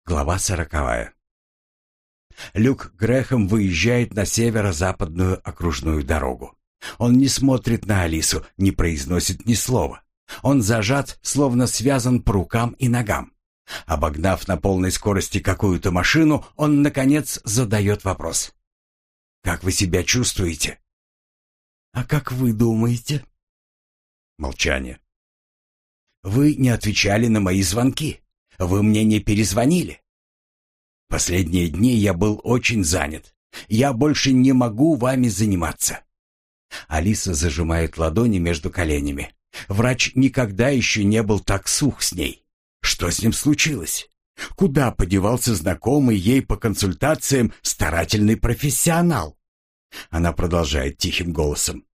Глава 40. Люк Грэхэм выезжает на северо-западную окружную дорогу. Он не смотрит на Алису, не произносит ни слова. Он зажат, словно связан по рукам и ногам. Обогнав на полной скорости какую-то машину, он, наконец, задает вопрос. «Как вы себя чувствуете?» «А как вы думаете?» Молчание. «Вы не отвечали на мои звонки. Вы мне не перезвонили. Последние дни я был очень занят. Я больше не могу вами заниматься». Алиса зажимает ладони между коленями. Врач никогда еще не был так сух с ней. Что с ним случилось? Куда подевался знакомый ей по консультациям старательный профессионал? Она продолжает тихим голосом.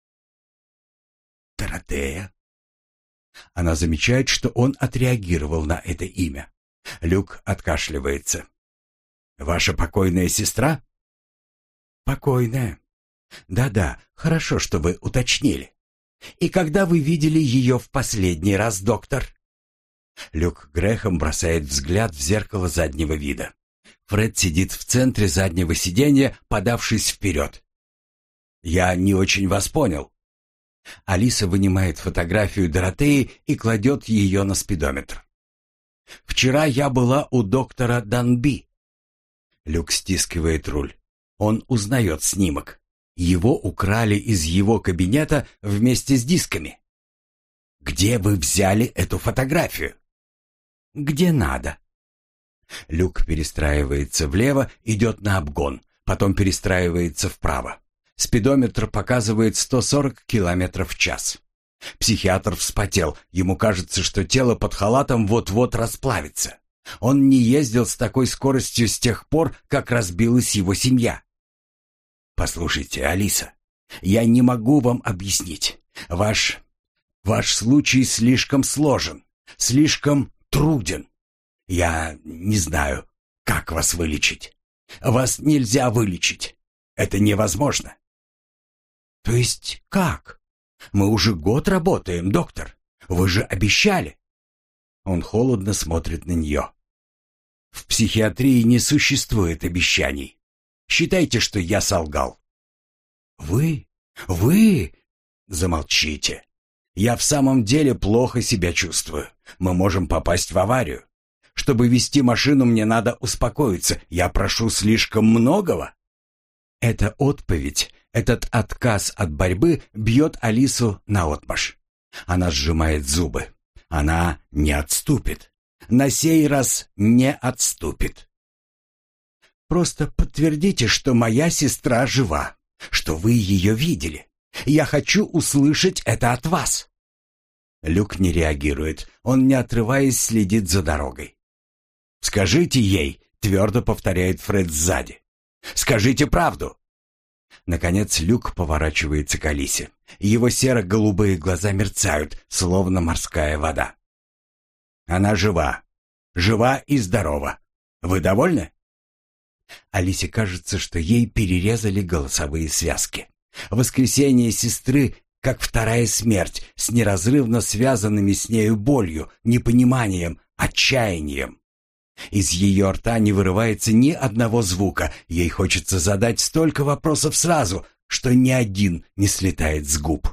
«Доротея?» Она замечает, что он отреагировал на это имя. Люк откашливается. «Ваша покойная сестра?» «Покойная. Да-да, хорошо, что вы уточнили. И когда вы видели ее в последний раз, доктор?» Люк Грэхэм бросает взгляд в зеркало заднего вида. Фред сидит в центре заднего сиденья, подавшись вперед. «Я не очень вас понял». Алиса вынимает фотографию Доротеи и кладет ее на спидометр. «Вчера я была у доктора Данби». Люк стискивает руль. Он узнает снимок. Его украли из его кабинета вместе с дисками. «Где вы взяли эту фотографию?» «Где надо». Люк перестраивается влево, идет на обгон, потом перестраивается вправо. Спидометр показывает 140 км в час. Психиатр вспотел. Ему кажется, что тело под халатом вот-вот расплавится. Он не ездил с такой скоростью с тех пор, как разбилась его семья. «Послушайте, Алиса, я не могу вам объяснить. Ваш случай слишком сложен, слишком труден. Я не знаю, как вас вылечить. Вас нельзя вылечить. Это невозможно». «То есть как? Мы уже год работаем, доктор. Вы же обещали». Он холодно смотрит на нее. «В психиатрии не существует обещаний. Считайте, что я солгал». «Вы? Замолчите. Я в самом деле плохо себя чувствую. Мы можем попасть в аварию. Чтобы вести машину, мне надо успокоиться. Я прошу слишком многого». Эта отповедь, этот отказ от борьбы бьет Алису наотмашь. Она сжимает зубы. Она не отступит. На сей раз не отступит. «Просто подтвердите, что моя сестра жива, что вы ее видели. Я хочу услышать это от вас». Люк не реагирует. Он, не отрываясь, следит за дорогой. «Скажите ей», — твердо повторяет Фред сзади. «Скажите правду». Наконец Люк поворачивается к Алисе. Его серо-голубые глаза мерцают, словно морская вода. «Она жива. Жива и здорова. Вы довольны?» Алисе кажется, что ей перерезали голосовые связки. Воскресение сестры, как вторая смерть, с неразрывно связанными с нею болью, непониманием, отчаянием. Из ее рта не вырывается ни одного звука. Ей хочется задать столько вопросов сразу, что ни один не слетает с губ.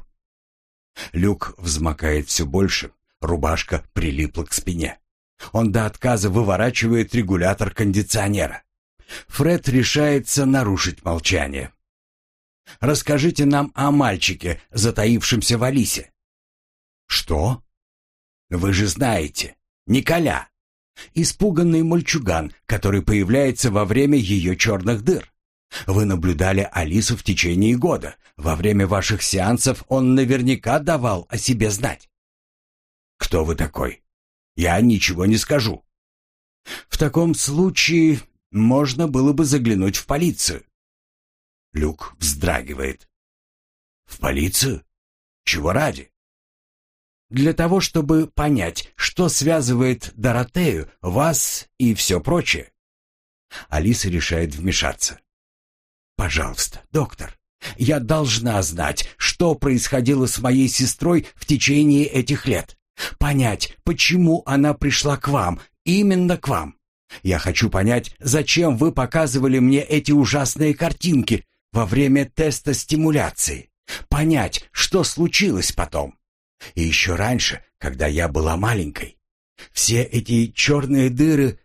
Люк взмокает все больше, рубашка прилипла к спине. Он до отказа выворачивает регулятор кондиционера. Фред решается нарушить молчание. «Расскажите нам о мальчике, затаившемся в Алисе». «Что?» «Вы же знаете, Николя. Испуганный мальчуган, который появляется во время ее черных дыр. Вы наблюдали Алису в течение года. Во время ваших сеансов он наверняка давал о себе знать». «Кто вы такой? Я ничего не скажу». «В таком случае можно было бы заглянуть в полицию». Люк вздрагивает. «В полицию? Чего ради?» «Для того, чтобы понять, что связывает Доротею, вас и все прочее». Алиса решает вмешаться. «Пожалуйста, доктор, я должна знать, что происходило с моей сестрой в течение этих лет. Понять, почему она пришла к вам, именно к вам. Я хочу понять, зачем вы показывали мне эти ужасные картинки во время теста стимуляции. Понять, что случилось потом. И еще раньше, когда я была маленькой. Все эти черные дыры...»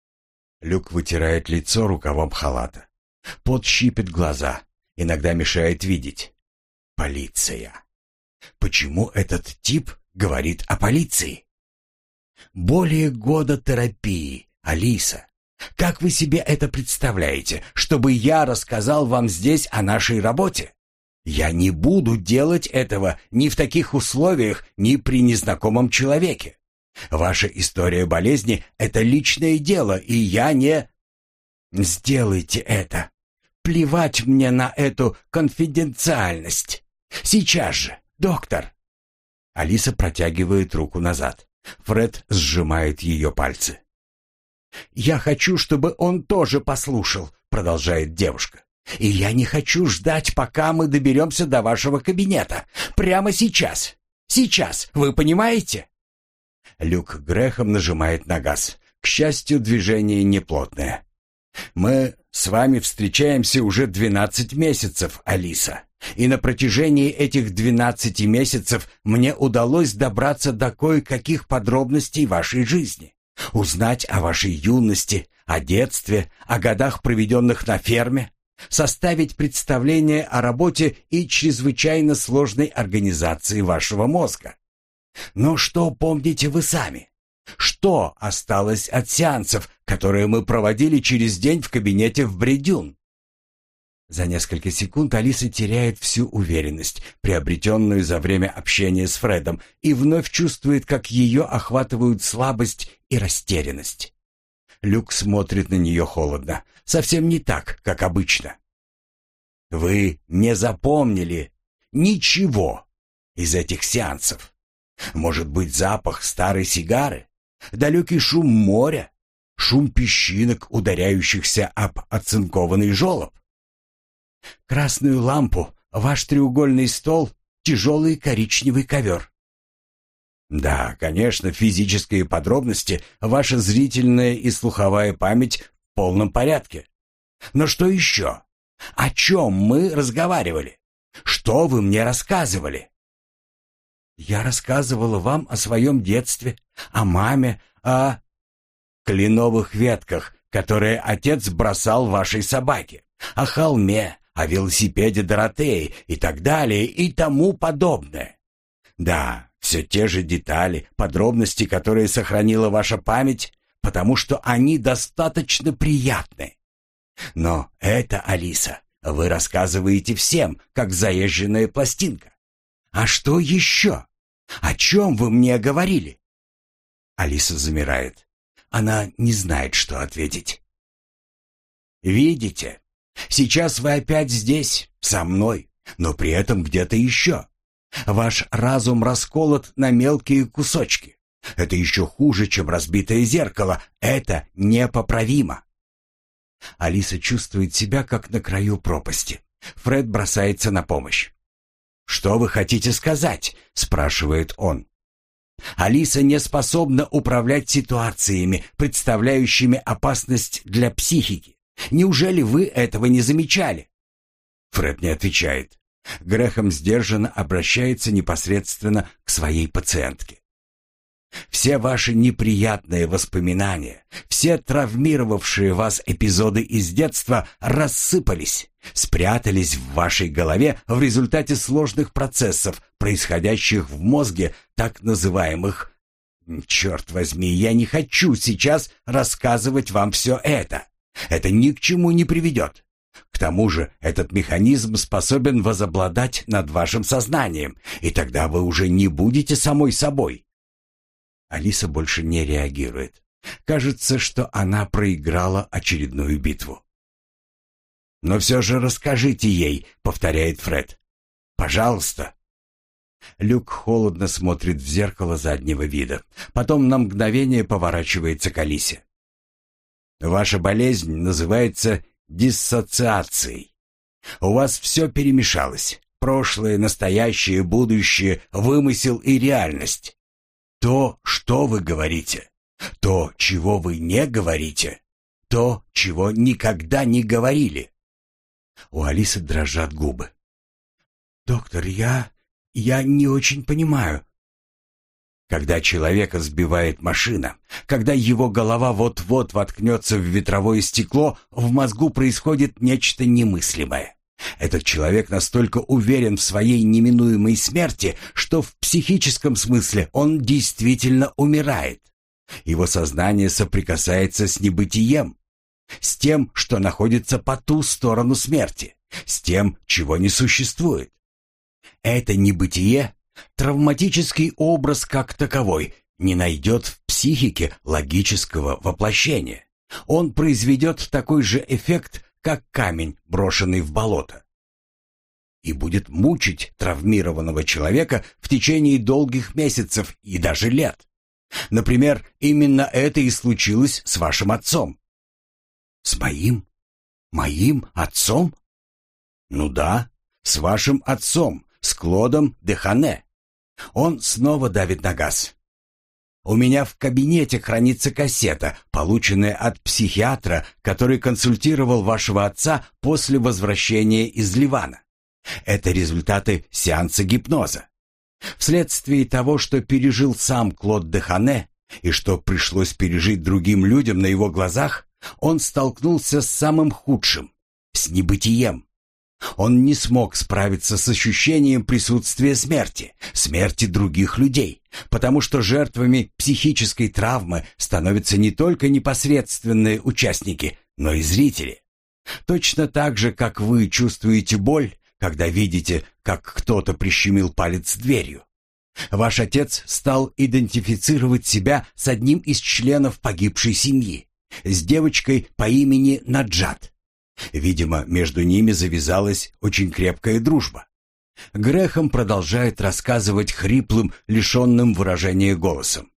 Люк вытирает лицо рукавом халата. Пот щипет глаза, иногда мешает видеть. Полиция. Почему этот тип говорит о полиции? Более года терапии, Алиса. Как вы себе это представляете, чтобы я рассказал вам здесь о нашей работе? Я не буду делать этого ни в таких условиях, ни при незнакомом человеке. Ваша история болезни — это личное дело, и я не... Сделайте это. Плевать мне на эту конфиденциальность. Сейчас же, доктор. Алиса протягивает руку назад. Фред сжимает ее пальцы. «Я хочу, чтобы он тоже послушал», — продолжает девушка. «И я не хочу ждать, пока мы доберемся до вашего кабинета. Прямо сейчас. Сейчас, вы понимаете?» Люк Грэхэм нажимает на газ. К счастью, движение неплотное. «Мы с вами встречаемся уже 12 месяцев, Алиса. И на протяжении этих 12 месяцев мне удалось добраться до кое-каких подробностей вашей жизни. Узнать о вашей юности, о детстве, о годах, проведенных на ферме, составить представление о работе и чрезвычайно сложной организации вашего мозга. Но что помните вы сами? Что осталось от сеансов, которые мы проводили через день в кабинете в Бредюн?» За несколько секунд Алиса теряет всю уверенность, приобретенную за время общения с Фредом, и вновь чувствует, как ее охватывают слабость и растерянность. Люк смотрит на нее холодно, совсем не так, как обычно. «Вы не запомнили ничего из этих сеансов? Может быть, запах старой сигары? Далекий шум моря? Шум песчинок, ударяющихся об оцинкованный желоб? Красную лампу, ваш треугольный стол, тяжелый коричневый ковер?» Да, конечно, физические подробности, ваша зрительная и слуховая память в полном порядке. Но что еще? О чем мы разговаривали? Что вы мне рассказывали? Я рассказывала вам о своем детстве, о маме, о кленовых ветках, которые отец бросал вашей собаке, о холме, о велосипеде Доротеи и так далее и тому подобное. Да, все те же детали, подробности, которые сохранила ваша память, потому что они достаточно приятны. Но это, Алиса, вы рассказываете всем, как заезженная пластинка. А что еще? О чем вы мне говорили? Алиса замирает. Она не знает, что ответить. Видите, сейчас вы опять здесь, со мной, но при этом где-то еще. Ваш разум расколот на мелкие кусочки. Это еще хуже, чем разбитое зеркало. Это непоправимо. Алиса чувствует себя как на краю пропасти. Фред бросается на помощь. «Что вы хотите сказать?» — спрашивает он. Алиса не способна управлять ситуациями, представляющими опасность для психики. Неужели вы этого не замечали? Фред не отвечает. Грэхэм сдержанно обращается непосредственно к своей пациентке. Все ваши неприятные воспоминания, все травмировавшие вас эпизоды из детства рассыпались, спрятались в вашей голове в результате сложных процессов, происходящих в мозге, так называемых... Черт возьми, я не хочу сейчас рассказывать вам все это. Это ни к чему не приведет. К тому же этот механизм способен возобладать над вашим сознанием, и тогда вы уже не будете самой собой. Алиса больше не реагирует. Кажется, что она проиграла очередную битву. «Но все же расскажите ей», — повторяет Фред. «Пожалуйста». Люк холодно смотрит в зеркало заднего вида. Потом на мгновение поворачивается к Алисе. «Ваша болезнь называется диссоциацией. У вас все перемешалось. Прошлое, настоящее, будущее, вымысел и реальность. То, что вы говорите, То, чего вы не говорите, то, чего никогда не говорили. У Алисы дрожат губы. «Доктор, я не очень понимаю». Когда человека сбивает машина, когда его голова вот-вот воткнется в ветровое стекло, в мозгу происходит нечто немыслимое. Этот человек настолько уверен в своей неминуемой смерти, что в психическом смысле он действительно умирает. Его сознание соприкасается с небытием, с тем, что находится по ту сторону смерти, с тем, чего не существует. Это небытие, травматический образ как таковой, не найдет в психике логического воплощения. Он произведет такой же эффект, как камень, брошенный в болото, и будет мучить травмированного человека в течение долгих месяцев и даже лет. Например, именно это и случилось с вашим отцом. С моим отцом? Ну да, с вашим отцом, с Клодом де Хане. Он снова давит на газ. У меня в кабинете хранится кассета, полученная от психиатра, который консультировал вашего отца после возвращения из Ливана. Это результаты сеанса гипноза. Вследствие того, что пережил сам Клод де Хане и что пришлось пережить другим людям на его глазах, он столкнулся с самым худшим, с небытием. Он не смог справиться с ощущением присутствия смерти других людей, потому что жертвами психической травмы становятся не только непосредственные участники, но и зрители. Точно так же, как вы чувствуете боль, когда видите, как кто-то прищемил палец дверью. Ваш отец стал идентифицировать себя с одним из членов погибшей семьи, с девочкой по имени Наджат. Видимо, между ними завязалась очень крепкая дружба. Грэхэм продолжает рассказывать хриплым, лишенным выражения голосом.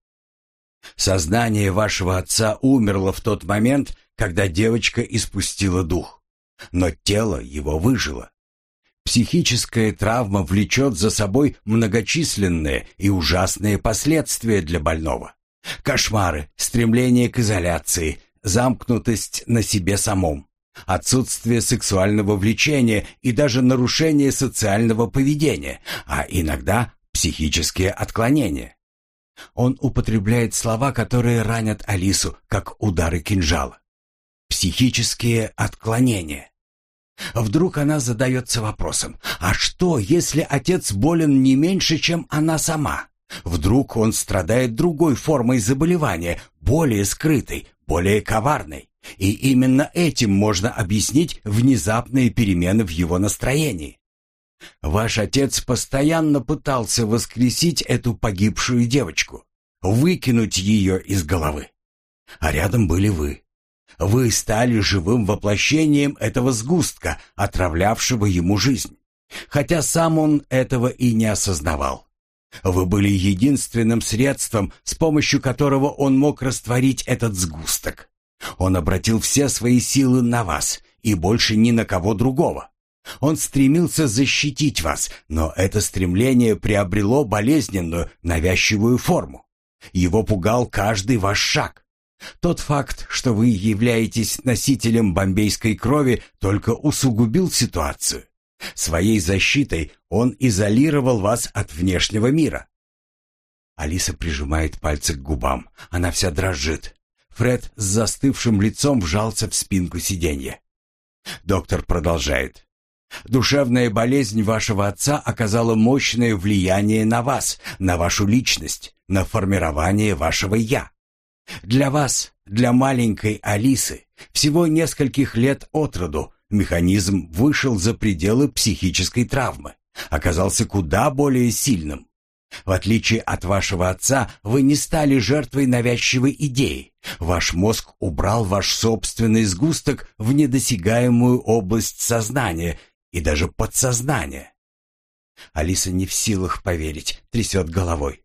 Сознание вашего отца умерло в тот момент, когда девочка испустила дух, но тело его выжило. Психическая травма влечет за собой многочисленные и ужасные последствия для больного. Кошмары, стремление к изоляции, замкнутость на себе самом, отсутствие сексуального влечения и даже нарушение социального поведения, а иногда психические отклонения. Он употребляет слова, которые ранят Алису, как удары кинжала. Психические отклонения. Вдруг она задается вопросом: а что, если отец болен не меньше, чем она сама? Вдруг он страдает другой формой заболевания, более скрытой, более коварной, и именно этим можно объяснить внезапные перемены в его настроении. Ваш отец постоянно пытался воскресить эту погибшую девочку, выкинуть ее из головы. А рядом были вы. Вы стали живым воплощением этого сгустка, отравлявшего ему жизнь, хотя сам он этого и не осознавал. Вы были единственным средством, с помощью которого он мог растворить этот сгусток. Он обратил все свои силы на вас и больше ни на кого другого. Он стремился защитить вас, но это стремление приобрело болезненную, навязчивую форму. Его пугал каждый ваш шаг. Тот факт, что вы являетесь носителем бомбейской крови, только усугубил ситуацию. Своей защитой он изолировал вас от внешнего мира. Алиса прижимает пальцы к губам. Она вся дрожит. Фред с застывшим лицом вжался в спинку сиденья. Доктор продолжает. Душевная болезнь вашего отца оказала мощное влияние на вас, на вашу личность, на формирование вашего «я». Для вас, для маленькой Алисы, всего нескольких лет от роду, механизм вышел за пределы психической травмы, оказался куда более сильным. В отличие от вашего отца, вы не стали жертвой навязчивой идеи. Ваш мозг убрал ваш собственный сгусток в недосягаемую область сознания и даже подсознания. Алиса не в силах поверить, трясет головой.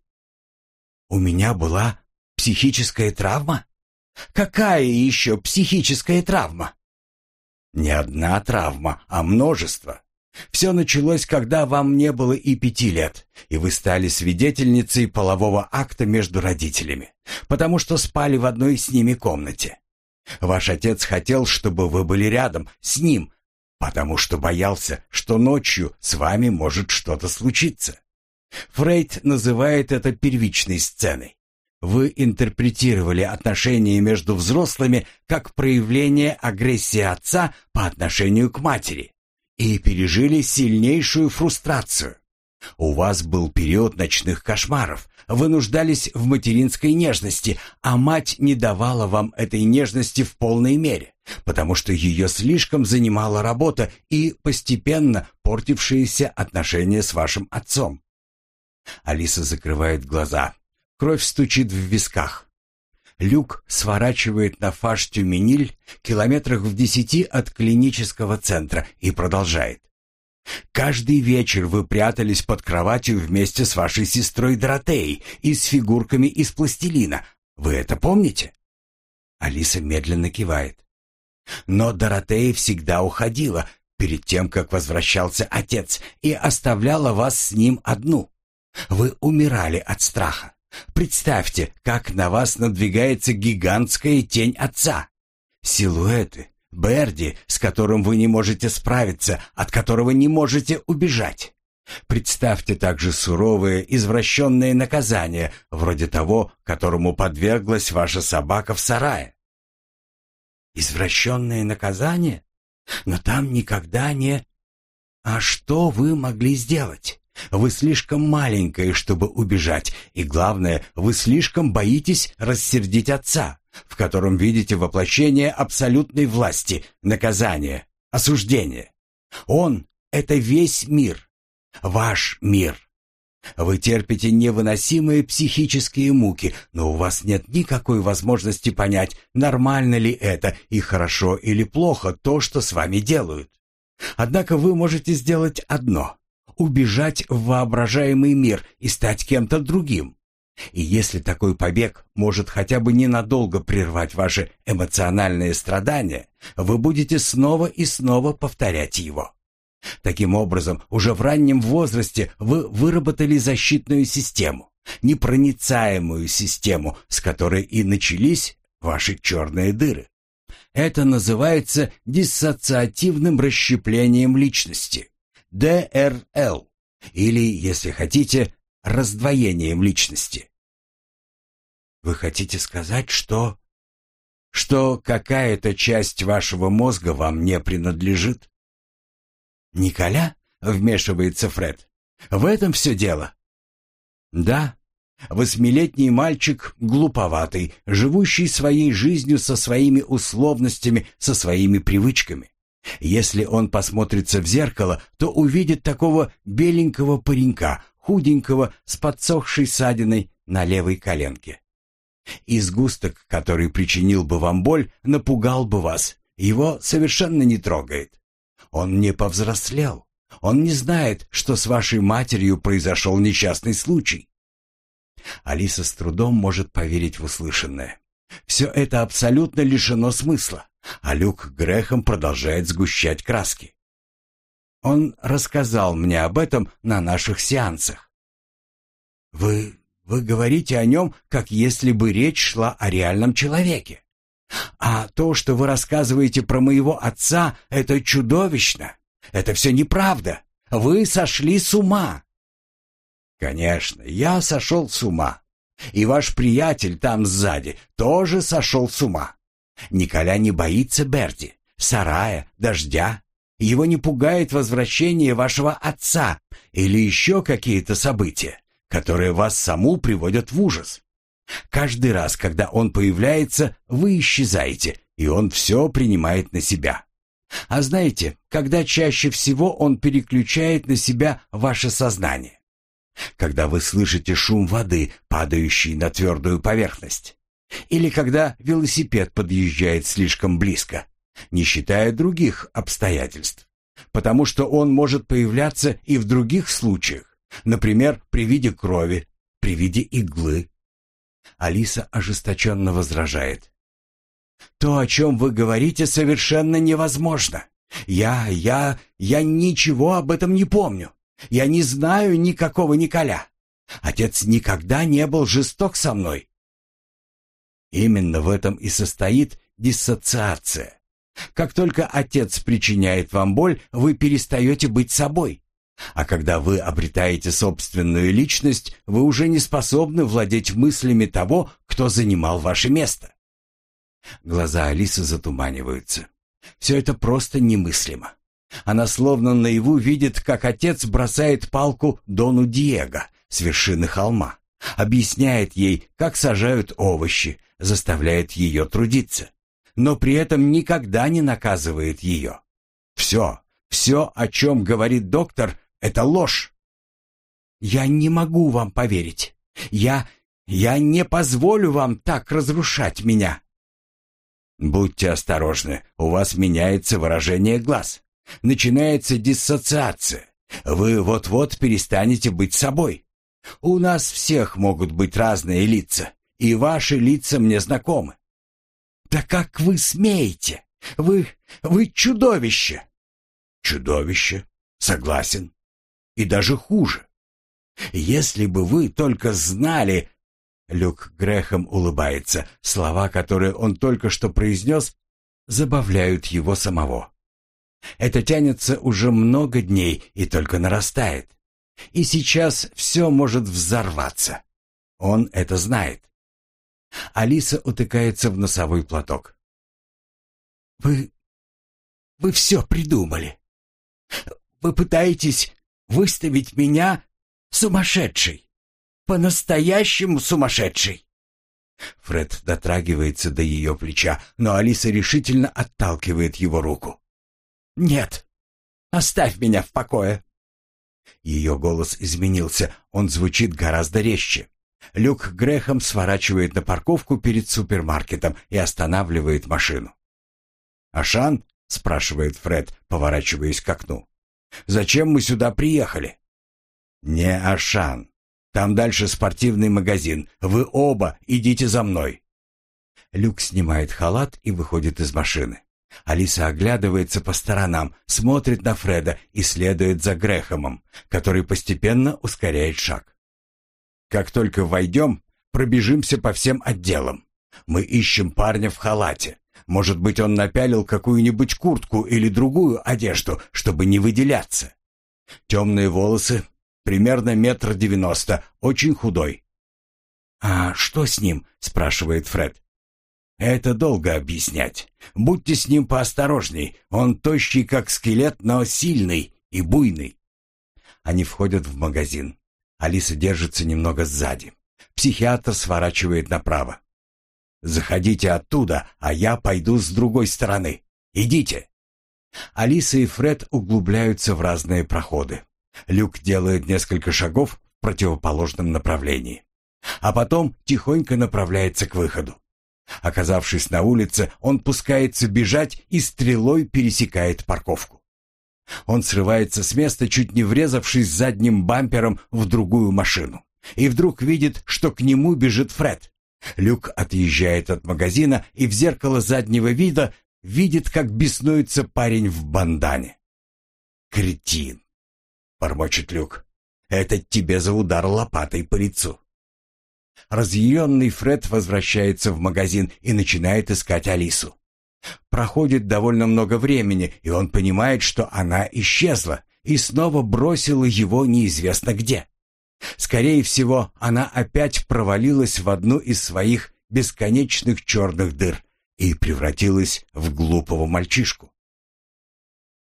У меня была психическая травма? Какая еще психическая травма? Не одна травма, а множество. Все началось, когда вам не было и 5 лет, и вы стали свидетельницей полового акта между родителями, потому что спали в одной с ними комнате. Ваш отец хотел, чтобы вы были рядом с ним, потому что боялся, что ночью с вами может что-то случиться. Фрейд называет это первичной сценой. Вы интерпретировали отношения между взрослыми как проявление агрессии отца по отношению к матери и пережили сильнейшую фрустрацию. У вас был период ночных кошмаров, вы нуждались в материнской нежности, а мать не давала вам этой нежности в полной мере, потому что ее слишком занимала работа и постепенно портившиеся отношения с вашим отцом. Алиса закрывает глаза. Кровь стучит в висках. Люк сворачивает на Фаш-Тюмениль километрах в 10 от клинического центра и продолжает. Каждый вечер вы прятались под кроватью вместе с вашей сестрой Доротеей и с фигурками из пластилина. Вы это помните? Алиса медленно кивает. Но Доротея всегда уходила перед тем, как возвращался отец, и оставляла вас с ним одну. Вы умирали от страха. Представьте, как на вас надвигается гигантская тень отца. Силуэты, Берди, с которым вы не можете справиться, от которого не можете убежать. Представьте также суровые, извращенные наказания, вроде того, которому подверглась ваша собака в сарае. Извращенные наказания? Но там никогда не... А что вы могли сделать? Вы слишком маленькая, чтобы убежать, и главное, вы слишком боитесь рассердить отца, в котором видите воплощение абсолютной власти, наказания, осуждения. Он — это весь мир, ваш мир. Вы терпите невыносимые психические муки, но у вас нет никакой возможности понять, нормально ли это и хорошо или плохо то, что с вами делают. Однако вы можете сделать одно — убежать в воображаемый мир и стать кем-то другим. И если такой побег может хотя бы ненадолго прервать ваши эмоциональные страдания, вы будете снова и снова повторять его. Таким образом, уже в раннем возрасте вы выработали защитную систему, непроницаемую систему, с которой и начались ваши черные дыры. Это называется диссоциативным расщеплением личности. ДРЛ, или, если хотите, раздвоением личности. Вы хотите сказать, что какая-то часть вашего мозга вам не принадлежит? Николя, вмешивается Фред, в этом все дело. Да, 8-летний мальчик глуповатый, живущий своей жизнью со своими условностями, со своими привычками. Если он посмотрится в зеркало, то увидит такого беленького паренька, худенького, с подсохшей ссадиной на левой коленке. И сгусток, который причинил бы вам боль, напугал бы вас. Его совершенно не трогает. Он не повзрослел. Он не знает, что с вашей матерью произошел несчастный случай. Алиса с трудом может поверить в услышанное. Все это абсолютно лишено смысла. А Люк Грэхэм продолжает сгущать краски. Он рассказал мне об этом на наших сеансах. Вы говорите о нем, как если бы речь шла о реальном человеке. А то, что вы рассказываете про моего отца, это чудовищно. Это все неправда. Вы сошли с ума. Конечно, я сошел с ума. И ваш приятель там сзади тоже сошел с ума. Николя не боится Берди, сарая, дождя. Его не пугает возвращение вашего отца или еще какие-то события, которые вас саму приводят в ужас. Каждый раз, когда он появляется, вы исчезаете, и он все принимает на себя. А знаете, когда чаще всего он переключает на себя ваше сознание? Когда вы слышите шум воды, падающей на твердую поверхность. Или когда велосипед подъезжает слишком близко, не считая других обстоятельств. Потому что он может появляться и в других случаях, например, при виде крови, при виде иглы. Алиса ожесточенно возражает. То, о чем вы говорите, совершенно невозможно. Я ничего об этом не помню. Я не знаю никакого Николя. Отец никогда не был жесток со мной». Именно в этом и состоит диссоциация. Как только отец причиняет вам боль, вы перестаете быть собой. А когда вы обретаете собственную личность, вы уже не способны владеть мыслями того, кто занимал ваше место. Глаза Алисы затуманиваются. Все это просто немыслимо. Она словно наяву видит, как отец бросает палку Дону Диего с вершины холма, объясняет ей, как сажают овощи, заставляет ее трудиться, но при этом никогда не наказывает ее. Все, о чем говорит доктор, это ложь. Я не могу вам поверить. Я не позволю вам так разрушать меня. Будьте осторожны, у вас меняется выражение глаз. Начинается диссоциация. Вы вот-вот перестанете быть собой. У нас всех могут быть разные лица, и ваши лица мне знакомы. Да как вы смеете? Вы чудовище. Чудовище? Согласен. И даже хуже. Если бы вы только знали... Люк Грэхэм улыбается. Слова, которые он только что произнес, забавляют его самого. Это тянется уже много дней и только нарастает. И сейчас все может взорваться. Он это знает. Алиса утыкается в носовой платок. Вы все придумали. Вы пытаетесь выставить меня сумасшедшей. По-настоящему сумасшедшей. Фред дотрагивается до ее плеча, но Алиса решительно отталкивает его руку. «Нет, оставь меня в покое». Ее голос изменился, он звучит гораздо резче. Люк Грэхэм сворачивает на парковку перед супермаркетом и останавливает машину. «Ашан?» — спрашивает Фред, поворачиваясь к окну. «Зачем мы сюда приехали?» «Не Ашан. Там дальше спортивный магазин. Вы оба идите за мной». Люк снимает халат и выходит из машины. Алиса оглядывается по сторонам, смотрит на Фреда и следует за Грэхэмом, который постепенно ускоряет шаг. «Как только войдем, пробежимся по всем отделам. Мы ищем парня в халате. Может быть, он напялил какую-нибудь куртку или другую одежду, чтобы не выделяться. Темные волосы, примерно 1,90 м, очень худой». «А что с ним?» — спрашивает Фред. «Это долго объяснять. Будьте с ним поосторожней. Он тощий, как скелет, но сильный и буйный». Они входят в магазин. Алиса держится немного сзади. Психиатр сворачивает направо. «Заходите оттуда, а я пойду с другой стороны. Идите». Алиса и Фред углубляются в разные проходы. Люк делает несколько шагов в противоположном направлении, а потом тихонько направляется к выходу. Оказавшись на улице, он пускается бежать и стрелой пересекает парковку. Он срывается с места, чуть не врезавшись задним бампером в другую машину, и вдруг видит, что к нему бежит Фред. Люк отъезжает от магазина и в зеркало заднего вида видит, как беснуется парень в бандане. «Кретин!» — бормочет Люк. «Это тебе за удар лопатой по лицу». Разъяренный Фред возвращается в магазин и начинает искать Алису. Проходит довольно много времени, и он понимает, что она исчезла и снова бросила его неизвестно где. Скорее всего, она опять провалилась в одну из своих бесконечных черных дыр и превратилась в глупого мальчишку.